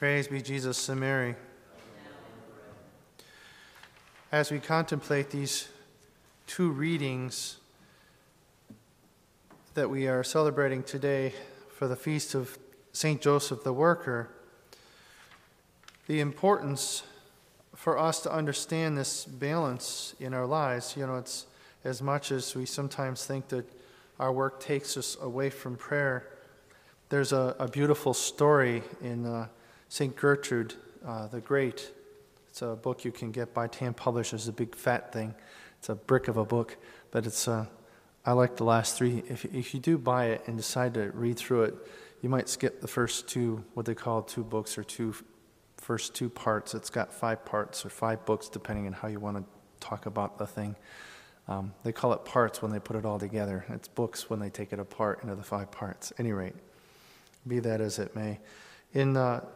Praise be Jesus and Mary. As we contemplate these two readings that we are celebrating today for the feast of St. Joseph the Worker, the importance for us to understand this balance in our lives, it's as much as we sometimes think that our work takes us away from prayer. There's a beautiful story in St. Gertrude the Great. It's a book you can get by TAM Publishers, a big fat thing. It's a brick of a book, but I like the last three. If you do buy it and decide to read through it, you might skip the first two, what they call two books or first two parts. It's got 5 parts or 5 books, depending on how you want to talk about the thing. They call it parts when they put it all together. It's books when they take it apart into the 5 parts. At any rate, be that as it may. In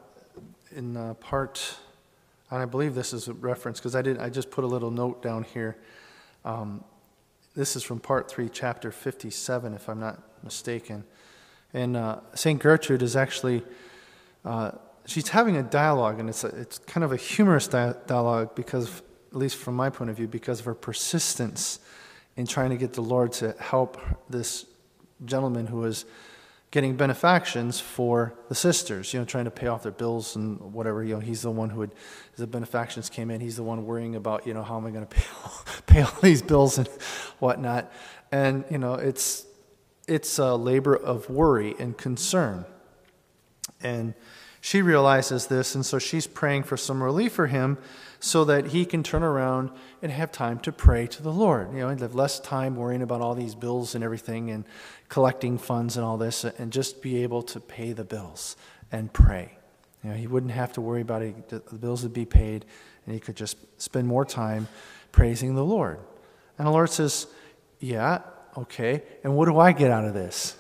part, and I believe this is a reference because I just put a little note down here. This is from part 3, chapter 57, if I'm not mistaken. And St. Gertrude is actually, she's having a dialogue, and it's kind of a humorous dialogue because, at least from my point of view, because of her persistence in trying to get the Lord to help this gentleman who is getting benefactions for the sisters, trying to pay off their bills and whatever. He's the one as the benefactions came in, he's the one worrying about, how am I going to pay all these bills and whatnot. And, it's a labor of worry and concern. And she realizes this, and so she's praying for some relief for him so that he can turn around and have time to pray to the Lord. He'd have less time worrying about all these bills and everything and collecting funds and all this, and just be able to pay the bills and pray. He wouldn't have to worry about it. The bills would be paid, and he could just spend more time praising the Lord. And the Lord says, yeah, okay, and what do I get out of this?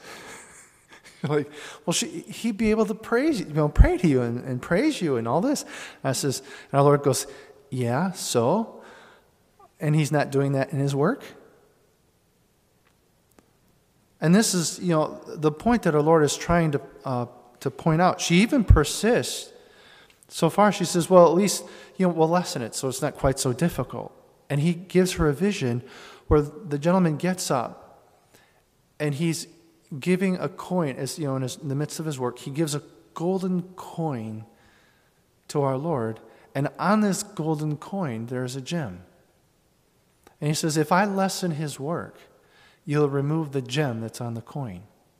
He'd be able to praise you, pray to you and praise you and all this. And our Lord goes, yeah, so? And he's not doing that in his work? And this is, the point that our Lord is trying to point out. She even persists. So far she says, well, at least, we'll lessen it so it's not quite so difficult. And he gives her a vision where the gentleman gets up and he's giving a coin, as in the midst of his work, he gives a golden coin to our Lord, and on this golden coin there's a gem. And he says, if I lessen his work, you'll remove the gem that's on the coin.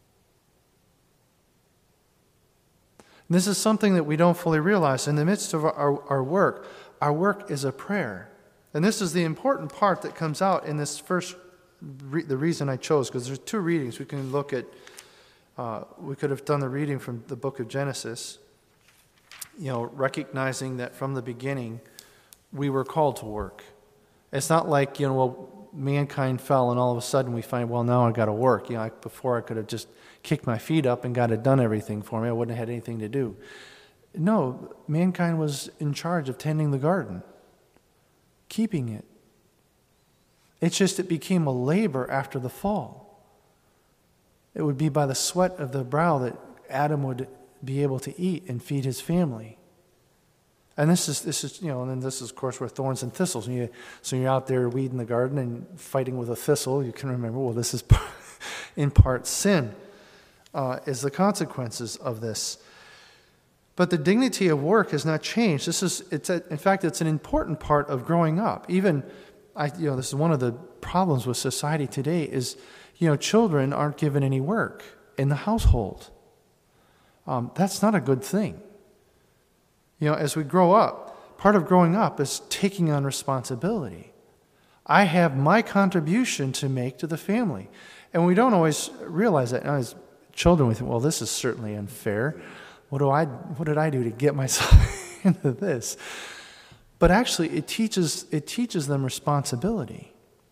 And this is something that we don't fully realize. In the midst of our work is a prayer. And this is the important part that comes out in this first the reason I chose, because there's 2 readings. We can look at, we could have done the reading from the book of Genesis, recognizing that from the beginning we were called to work. It's not like, mankind fell and all of a sudden we find, well, now I got to work. Before I could have just kicked my feet up and got it done everything for me. I wouldn't have had anything to do. No, mankind was in charge of tending the garden, keeping it. It's just it became a labor after the fall. It would be by the sweat of the brow that Adam would be able to eat and feed his family. And this is and then this is of course where thorns and thistles. So you're out there weeding the garden and fighting with a thistle. You can remember, well, this is in part sin is the consequences of this. But the dignity of work has not changed. In fact, it's an important part of growing up. Even this is one of the problems with society today is, children aren't given any work in the household. That's not a good thing. As we grow up, part of growing up is taking on responsibility. I have my contribution to make to the family. And we don't always realize that. Now, as children, we think, well, this is certainly unfair. What did I do to get myself into this? But actually, it teaches them responsibility.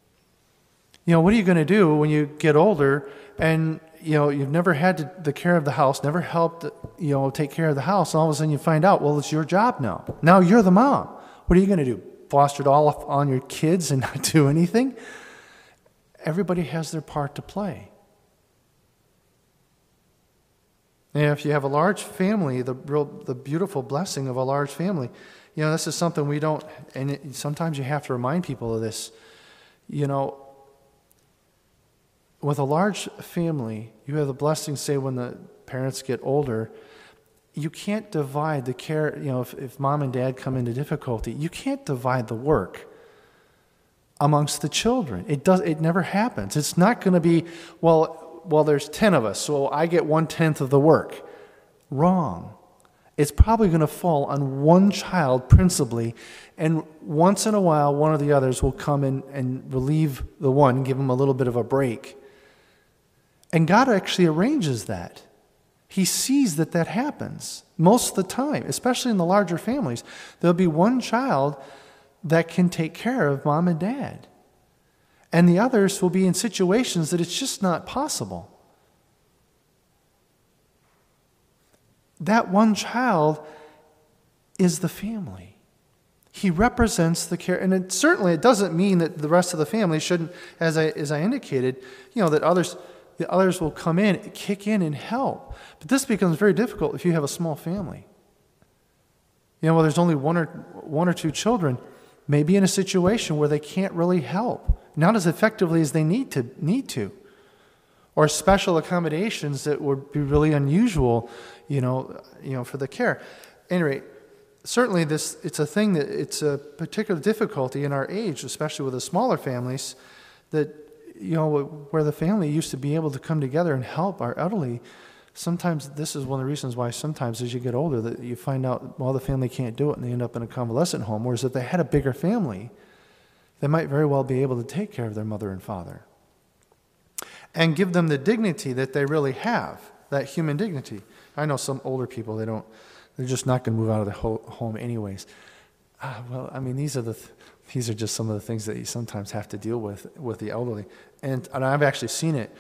What are you going to do when you get older and, you've never had the care of the house, never helped, take care of the house, and all of a sudden you find out, well, it's your job now. Now you're the mom. What are you going to do? Foster it all on your kids and not do anything? Everybody has their part to play. And if you have a large family, the beautiful blessing of a large family, this is something we don't, and sometimes you have to remind people of this. With a large family, you have the blessing, say, when the parents get older, you can't divide the care, if mom and dad come into difficulty, you can't divide the work amongst the children. It never happens. It's not going to be, well, there's 10 of us, so I get 1/10 of the work. Wrong. It's probably going to fall on one child principally, and once in a while, one of the others will come in and relieve the one, give them a little bit of a break. And God actually arranges that. He sees that happens most of the time, especially in the larger families. There'll be one child that can take care of mom and dad. And the others will be in situations that it's just not possible. That one child is the family. He represents the care. And it doesn't mean that the rest of the family shouldn't, as I indicated, that the others will come in, kick in, and help. But this becomes very difficult if you have a small family. There's only one or two children, maybe in a situation where they can't really help, not as effectively as they need to. Or special accommodations that would be really unusual, for the care. Anyway, certainly it's a thing that it's a particular difficulty in our age, especially with the smaller families, that where the family used to be able to come together and help our elderly. Sometimes this is one of the reasons why sometimes as you get older that you find out, the family can't do it and they end up in a convalescent home. Whereas if they had a bigger family, they might very well be able to take care of their mother and father and give them the dignity that they really have, that human dignity. I know some older people, they're just not going to move out of the home anyways. These are just some of the things that you sometimes have to deal with the elderly. And I've actually seen it.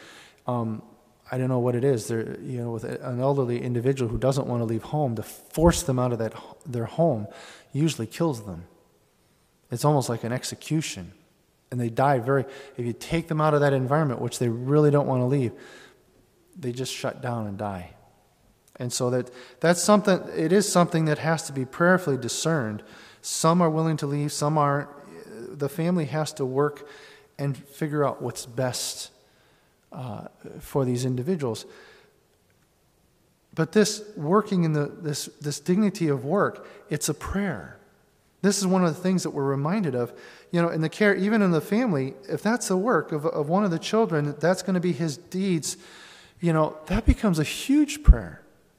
I don't know what it is. With an elderly individual who doesn't want to leave home, to force them out of their home usually kills them. It's almost like an execution. And they die if you take them out of that environment, which they really don't want to leave, they just shut down and die. And so that's something, it is something that has to be prayerfully discerned. Some are willing to leave, some aren't. The family has to work and figure out what's best for these individuals. But this working in this dignity of work, it's a prayer. This is one of the things that we're reminded of. In the care, even in the family, if that's the work of one of the children, that's going to be his deeds, that becomes a huge prayer.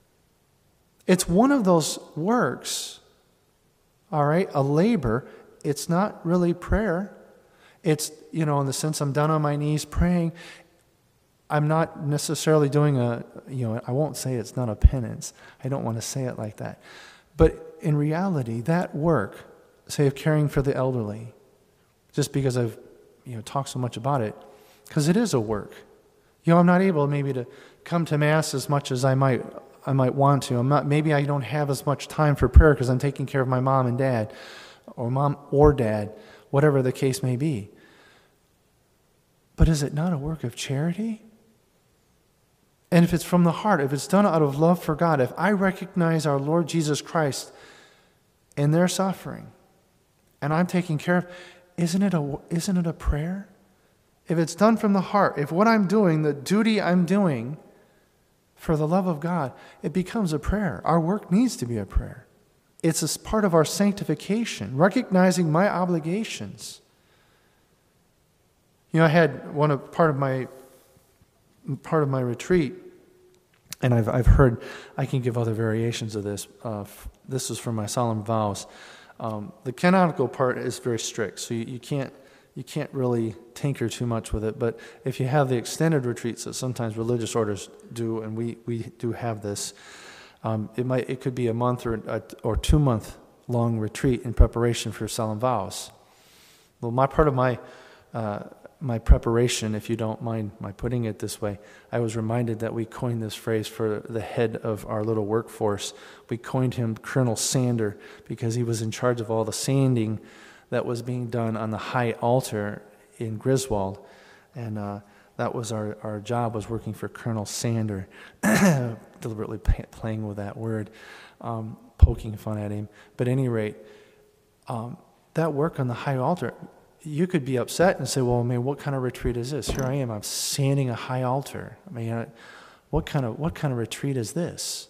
It's one of those works, all right, a labor. It's not really prayer. It's, in the sense I'm down on my knees praying. I'm not necessarily doing I won't say it's not a penance. I don't want to say it like that. But in reality, that work, say of caring for the elderly, just because I've, talked so much about it, because it is a work. I'm not able maybe to come to Mass as much as I might want to. Maybe I don't have as much time for prayer because I'm taking care of my mom and dad, or mom or dad, whatever the case may be. But is it not a work of charity? And if it's from the heart, if it's done out of love for God, if I recognize our Lord Jesus Christ in their suffering, and I'm taking care of, isn't it a prayer? If it's done from the heart, if what I'm doing, the duty I'm doing for the love of God, it becomes a prayer. Our work needs to be a prayer. It's a part of our sanctification, recognizing my obligations. I had part of my retreat, and I've heard, I can give other variations of this. This is from my solemn vows. The canonical part is very strict, so you can't really tinker too much with it. But if you have the extended retreats that sometimes religious orders do, and we do have this, it could be a month or 2 month long retreat in preparation for solemn vows. Well, my preparation, if you don't mind my putting it this way, I was reminded that we coined this phrase for the head of our little workforce. We coined him Colonel Sander because he was in charge of all the sanding that was being done on the high altar in Griswold. And That was our job, was working for Colonel Sander, deliberately playing with that word, poking fun at him. But at any rate, that work on the high altar, you could be upset and say, well, I mean, what kind of retreat is this? Here I am, I'm sanding a high altar. I mean, what kind of retreat is this?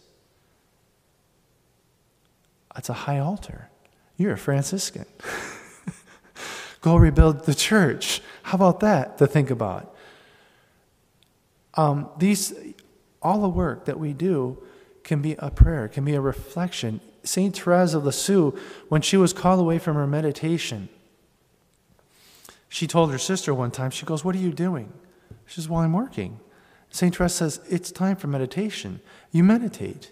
It's a high altar. You're a Franciscan. Go rebuild the church. How about that to think about? All the work that we do can be a prayer, can be a reflection. St. Therese of Lisieux, when she was called away from her meditation, she told her sister one time, she goes, what are you doing? She says, well, I'm working. St. Therese says, it's time for meditation. You meditate.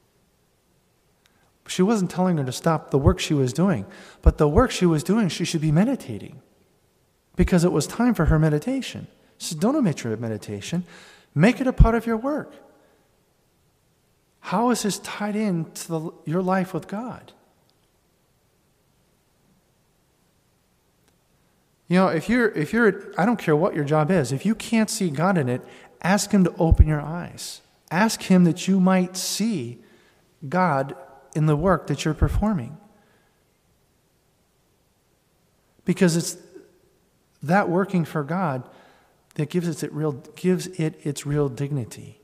She wasn't telling her to stop the work she was doing, but the work she was doing, she should be meditating because it was time for her meditation. She said, don't omit your meditation. Make it a part of your work. How is this tied into your life with God? You know, if you're, I don't care what your job is, if you can't see God in it, ask Him to open your eyes. Ask Him that you might see God in the work that you're performing. Because it's that working for God that gives it its real dignity.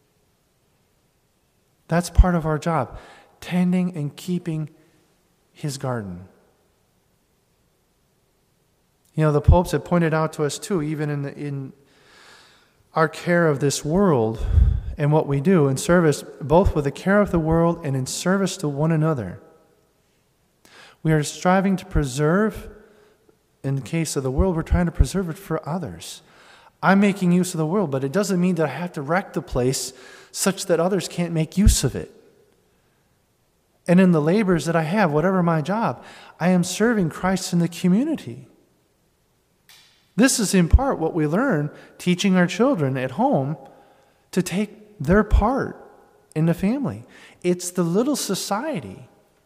That's part of our job, tending and keeping His garden. You know, the popes have pointed out to us too, even in our care of this world and what we do in service, both with the care of the world and in service to one another. We are striving to preserve, in the case of the world, we're trying to preserve it for others. I'm making use of the world, but it doesn't mean that I have to wreck the place such that others can't make use of it. And in the labors that I have, whatever my job, I am serving Christ in the community. This is in part what we learn teaching our children at home to take their part in the family. It's the little society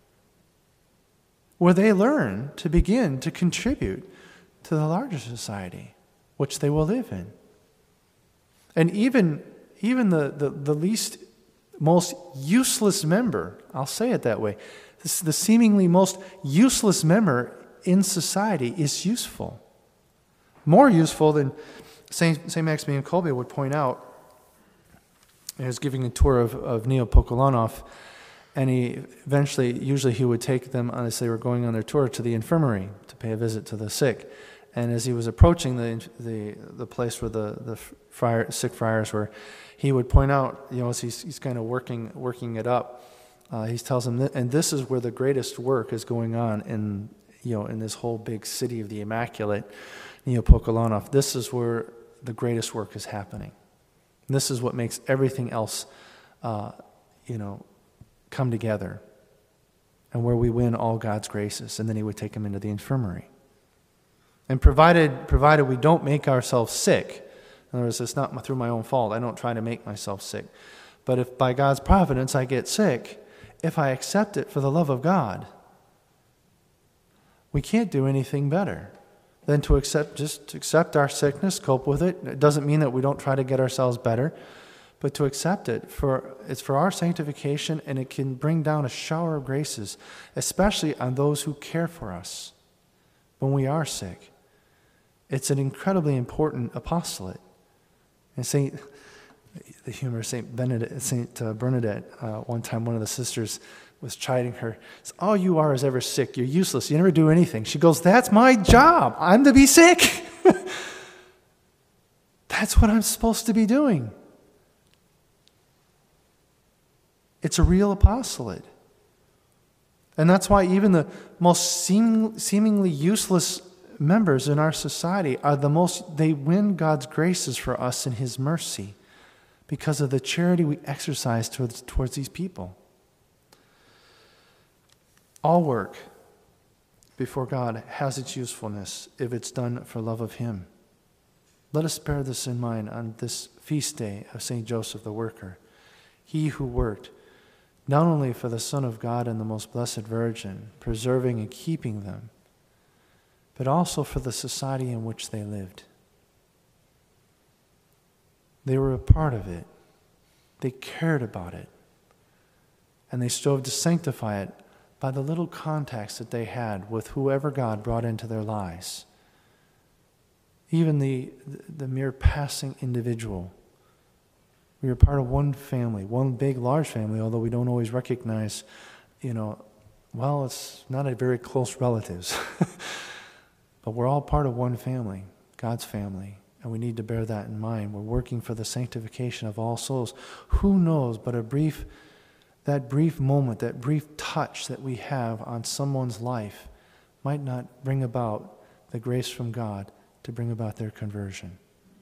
where they learn to begin to contribute to the larger society which they will live in. And even the least, most useless member, I'll say it that way, the seemingly most useless member in society is useful. More useful than St. Maximilian Kolbe would point out. He was giving a tour of Neopokolonoff, and usually he would take them, as they were going on their tour, to the infirmary to pay a visit to the sick. And as he was approaching the place where the sick friars were, he would point out, as he's kind of working it up, he tells them, and this is where the greatest work is going on in this whole big city of the Immaculate, Neopokolonoff. This is where the greatest work is happening. This is what makes everything else, come together, and where we win all God's graces. And then he would take them into the infirmary. And provided we don't make ourselves sick, in other words, it's not through my own fault. I don't try to make myself sick. But if by God's providence I get sick, if I accept it for the love of God, we can't do anything better than to accept our sickness, cope with it. It doesn't mean that we don't try to get ourselves better, but to accept it. It's for our sanctification, and it can bring down a shower of graces, especially on those who care for us when we are sick. It's an incredibly important apostolate. And the humor of St. Bernadette, one time one of the sisters was chiding her. All you are is ever sick. You're useless. You never do anything. She goes, that's my job. I'm to be sick. That's what I'm supposed to be doing. It's a real apostolate. And that's why even the most seemingly useless members in our society are they win God's graces for us in His mercy because of the charity we exercise towards these people. All work before God has its usefulness if it's done for love of Him. Let us bear this in mind on this feast day of St. Joseph the Worker. He who worked not only for the Son of God and the Most Blessed Virgin, preserving and keeping them, but also for the society in which they lived. They were a part of it. They cared about it. And they strove to sanctify it by the little contacts that they had with whoever God brought into their lives. Even the mere passing individual. We are part of one family, one big, large family, although we don't always recognize, it's not a very close relatives. But we're all part of one family, God's family, and we need to bear that in mind. We're working for the sanctification of all souls. Who knows, but that brief moment, that brief touch that we have on someone's life might not bring about the grace from God to bring about their conversion.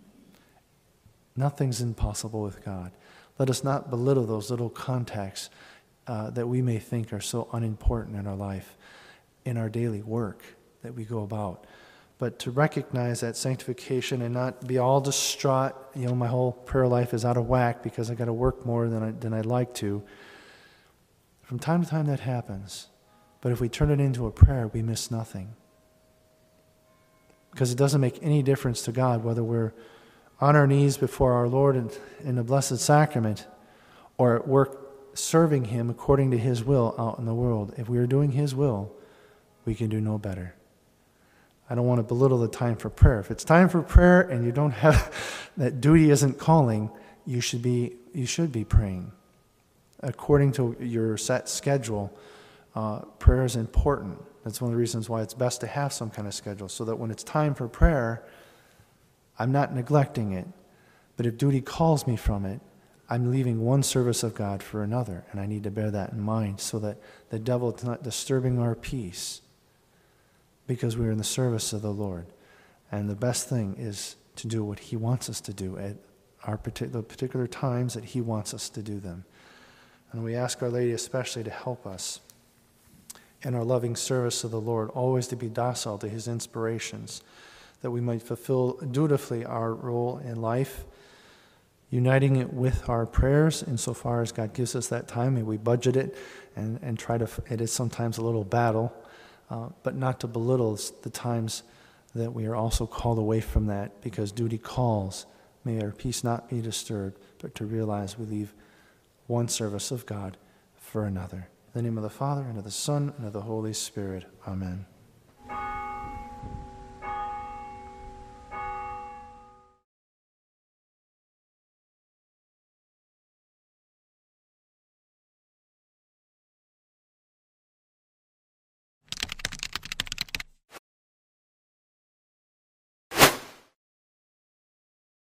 Nothing's impossible with God. Let us not belittle those little contacts that we may think are so unimportant in our life, in our daily work that we go about. But to recognize that sanctification and not be all distraught, my whole prayer life is out of whack because I got to work more than I'd like to. From time to time that happens. But if we turn it into a prayer, we miss nothing. Because it doesn't make any difference to God whether we're on our knees before our Lord in the Blessed Sacrament or at work serving Him according to His will out in the world. If we are doing His will, we can do no better. I don't want to belittle the time for prayer. If it's time for prayer and you don't have, that duty isn't calling, you should be praying. According to your set schedule, prayer is important. That's one of the reasons why it's best to have some kind of schedule, so that when it's time for prayer, I'm not neglecting it. But if duty calls me from it, I'm leaving one service of God for another, and I need to bear that in mind so that the devil is not disturbing our peace, because we're in the service of the Lord. And the best thing is to do what He wants us to do at the particular times that He wants us to do them. And we ask Our Lady especially to help us in our loving service of the Lord, always to be docile to His inspirations, that we might fulfill dutifully our role in life, uniting it with our prayers insofar as God gives us that time. May we budget it and try to, it is sometimes a little battle, but not to belittle the times that we are also called away from that, because duty calls. May our peace not be disturbed, but to realize we leave one service of God for another. In the name of the Father, and of the Son, and of the Holy Spirit. Amen.